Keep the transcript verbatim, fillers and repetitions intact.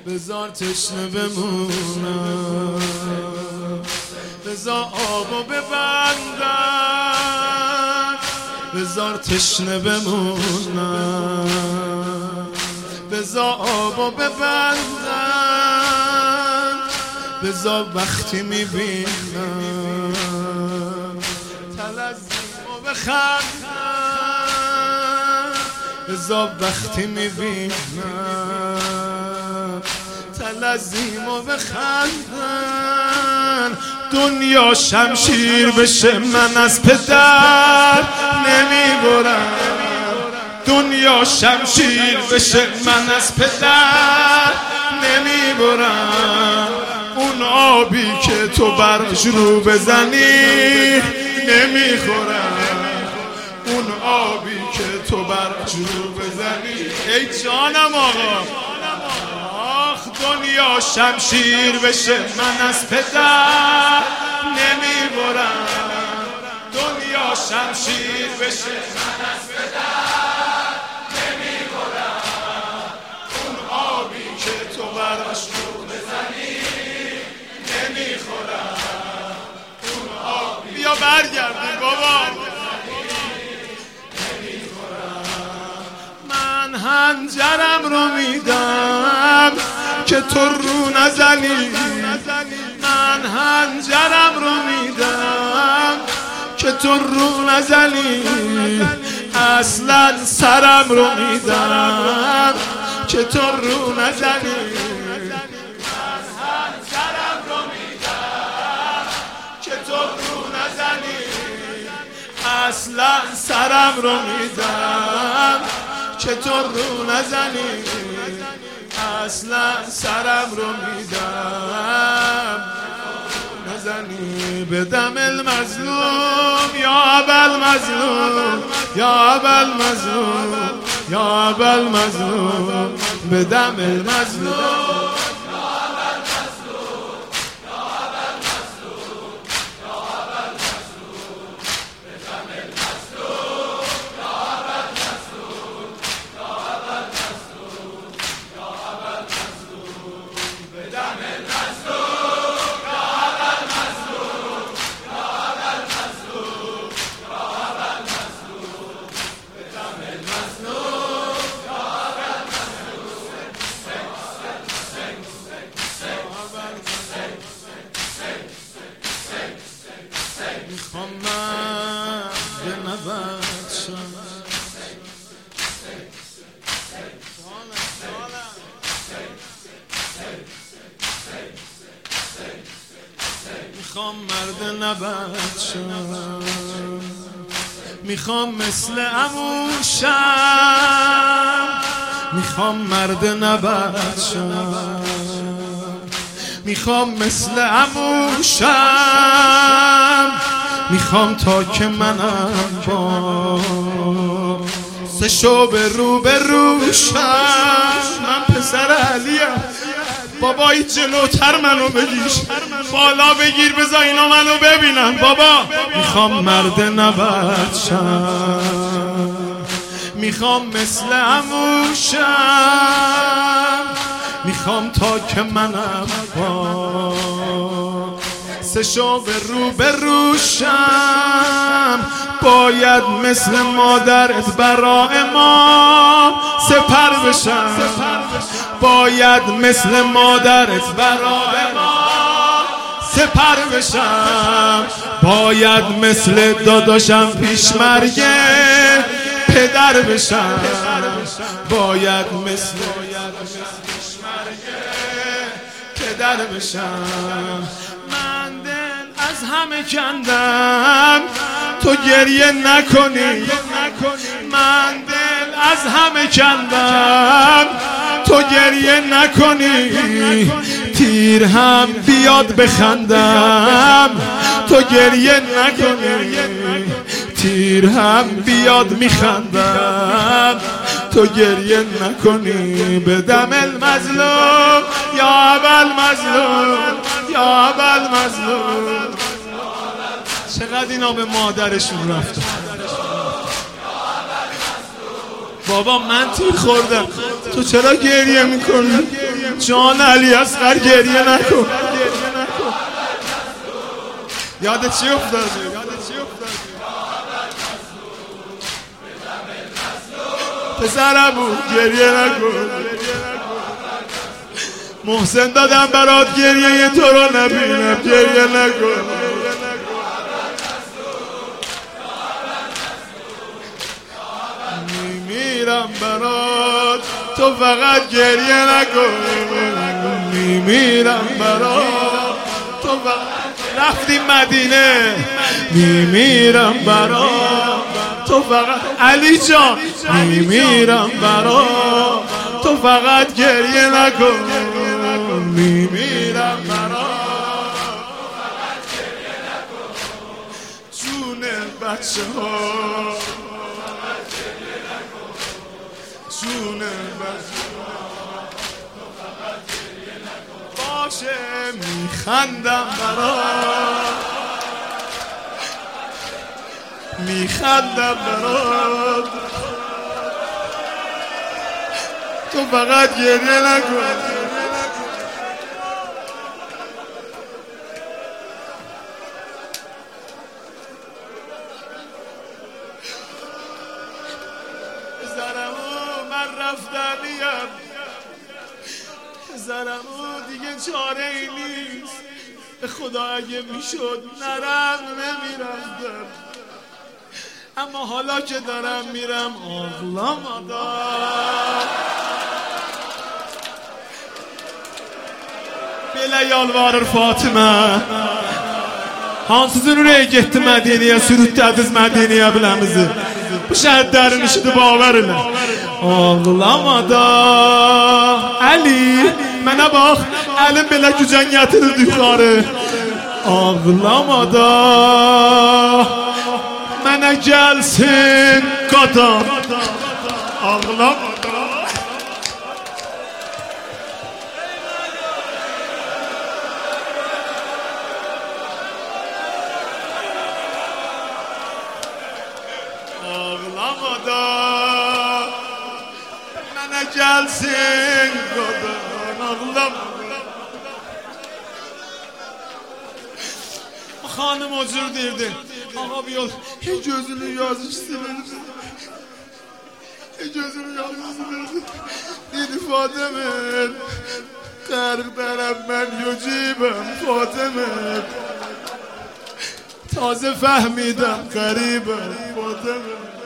بذار تشنه بمونم، بذار آبو ببندم، بذار تشنه بمونم، بذار آبو ببندم، بذار وقتی میبینم تلزیمو بخندم، بذار وقتی میبینم تلزیمو بخندم. دنیا شمشیر بشه من از پدر نمیبرم، دنیا شمشیر بشه من از پدر نمیبرم. اون آبی که تو برش رو بزنی نمیخورم، اون آبی که تو برش رو بزنی. ای جانم آقا، آخ دنیا شمشیر بشه من از پدر نمیبرم، دنیا شمشیر بشه من از پدر نمیبرم. اون آبی که تو برش رو بزنی نمیخورم، اون آبی بیا برگردیم بابا. من هنجرم رو میدم که تو رو نزنی، من هنجرم رو میدم که تو رو نزنی. اصلا سرم رو میدم که تو رو نزنی، من هنجرم رو میدم که تو رو نزنی. اصلا سرم رو میدم که تو رو نزنی، اصلا سرم رو میدم نزنی. بدم المظلوم یا ابل مظلوم، یا ابل مظلوم، یا ابل مظلوم. بدم المظلوم میخوام من به نبرد شم، میخوام مرد نبرد شم، میخوام مثل عموشم، میخوام مرد نبرد شم، میخوام مثل عموشم، میخوام تا که منم با سه شو به رو به روشم. من پسر علیم، بابایی جلوتر منو بگیر، بالا بگیر بذار اینا منو ببینن. بابا میخوام مرد نبرد شم، میخوام مثل عموشم، میخوام تا که منم با سه شو به رو به روشم. باید مثل مادرت برای ما سپر بشم، باید مثل مادرت برای ما سپر بشم، باید مثل داداشم پیش مرگ پدر بشم، باید مثل پیش مرگ پدر بشم. من دل از همه کندم تو گریه نکنی، من دل از همه کندم تو گریه نکنی. تیر هم بیاد بخندم تو گریه نکنی، تیر هم بیاد میخندم تو گریه نکنی. بدم المظلوم یا ابل مظلوم، یا ابل مظلوم. چقدر اینا به مادرشون رفتن. بابا من تیر خوردم تو چرا گریه میکنی؟ جان علی اصغر گریه نکن. یادت چی افتاده؟ پسرمو گریه نکن. محسن دادم برات گریه تو رو نبینم، گریه نکن. میمیرم برات تو فقط گریه نکن. میمیرم برات تو فقط. رفتیم مدینه. میمیرم برات تو فقط. علی جان میمیرم برات تو فقط گریه نکن. میمیرم برات تو فقط گریه نکن. جون بچه ها جون بچه ها باشه میخندم برات میخندم برات تو فقط گریه نکن. زرمو من رفتنیم، زرمو دیگه چاره ای نیست. به خدا اگه میشد نرم نمیرفتم، اما حالا که دارم میرم ağlama da. Belə yalvarır Fatimə, hansızın ürəyi getdi Mədiniyə, sürütdədiz Mədiniyə biləmizi. Bu şəhidlərin işidir, bavar elə. Ağlama da Əli, mənə bax, əlim belə gücən gətirir yuxarı. Ağlama da mənə gəlsin qadam. Ağlama da. Ağlama da mənə gəlsin qadam. Ağlama da. Xanım özür dirdi. Ağa bir yol, hiç gözünü yazış silinirdi. Hiç gözünü yazış silinirdi. Dedi Fatime, qərq dərəm mən yücibəm Fatime. Tazə fəhmidəm qəribəm Fatime.